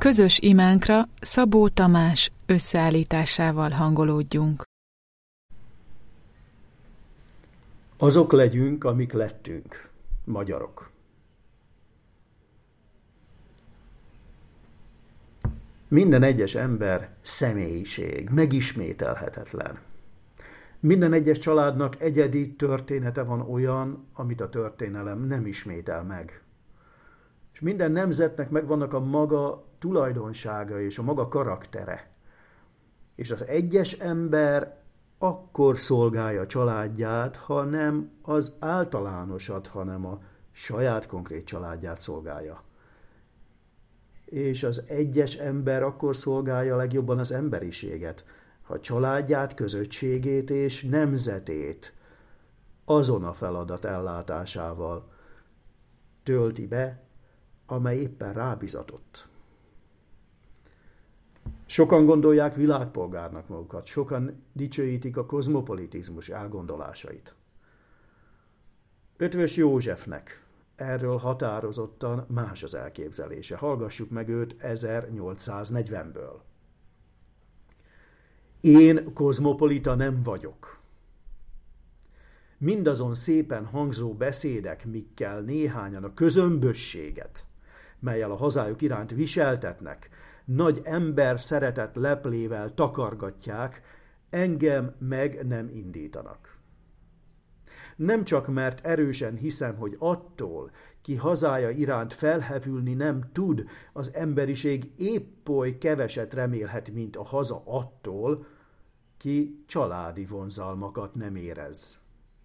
közös imánkra Szabó Tamás összeállításával hangolódjunk. Azok legyünk, amik lettünk, magyarok. Minden egyes ember személyiség, megismételhetetlen. Minden egyes családnak egyedi története van olyan, amit a történelem nem ismétel meg. És minden nemzetnek megvannak a maga tulajdonsága és a maga karaktere. És az egyes ember akkor szolgálja a családját, ha nem az általánosat, hanem a saját konkrét családját szolgálja. És az egyes ember akkor szolgálja legjobban az emberiséget, ha családját, közösségét és nemzetét azon a feladat ellátásával tölti be, amely éppen rábizatott. Sokan gondolják világpolgárnak magukat, sokan dicsőítik a kozmopolitizmus elgondolásait. Eötvös Józsefnek erről határozottan más az elképzelése. Hallgassuk meg őt 1840-ből. Én kozmopolita nem vagyok. Mindazon szépen hangzó beszédek, mikkel néhányan a közömbösséget, mellyel a hazájuk iránt viseltetnek, nagy ember szeretet leplével takargatják, engem meg nem indítanak. Nem csak mert erősen hiszem, hogy attól, ki hazája iránt felhevülni nem tud, az emberiség épp oly keveset remélhet, mint a haza attól, ki családi vonzalmakat nem érez.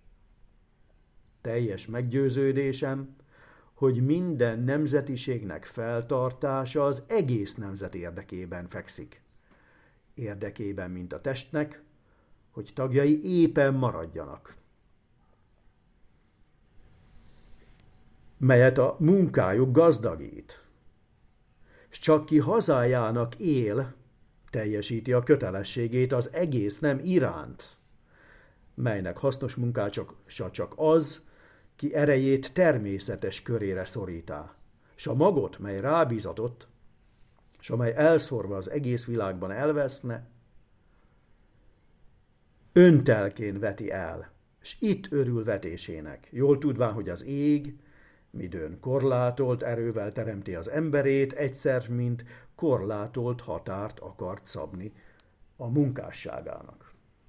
Teljes meggyőződésem, hogy minden nemzetiségnek feltartása az egész nemzet érdekében fekszik. Érdekében, mint a testnek, hogy tagjai épen maradjanak. Melyet a munkájuk gazdagít. S csak ki hazájának él, teljesíti a kötelességét az egész nem iránt, melynek hasznos munkácsa csak az, ki erejét természetes körére szorítá, s a magot, mely rábízatott, s amely elszórva az egész világban elveszne, öntelkén veti el, s itt örül vetésének, jól tudván, hogy az ég, midőn korlátolt erővel teremti az emberét, egyszer, mint korlátolt határt akart szabni a munkásságának.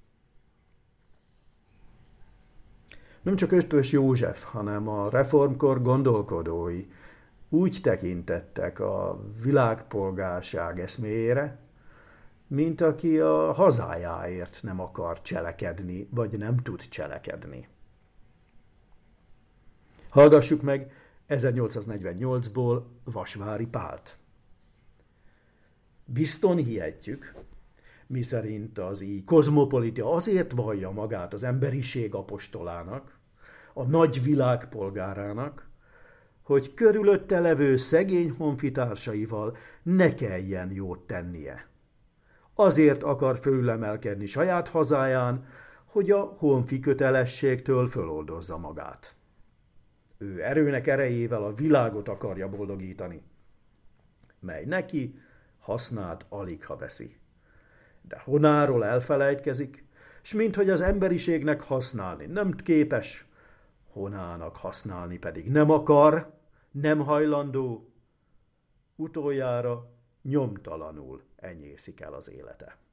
Nem csak Eötvös József, hanem a reformkor gondolkodói úgy tekintettek a világpolgárság eszméjére, mint aki a hazájáért nem akar cselekedni, vagy nem tud cselekedni. Hallgassuk meg 1848-ból Vasvári Pált. Bizton hihetjük, miszerint az így kozmopolita azért vallja magát az emberiség apostolának, a nagy világpolgárának, hogy körülötte levő szegény honfitársaival ne kelljen jót tennie. Azért akar fölülemelkedni saját hazáján, hogy a honfi kötelességtől föloldozza magát. Ő erőnek erejével a világot akarja boldogítani, mely neki hasznát aligha veszi. De honáról elfelejtkezik, s minthogy az emberiségnek használni nem képes, honának használni pedig nem akar, nem hajlandó, utoljára nyomtalanul enyészik el az élete.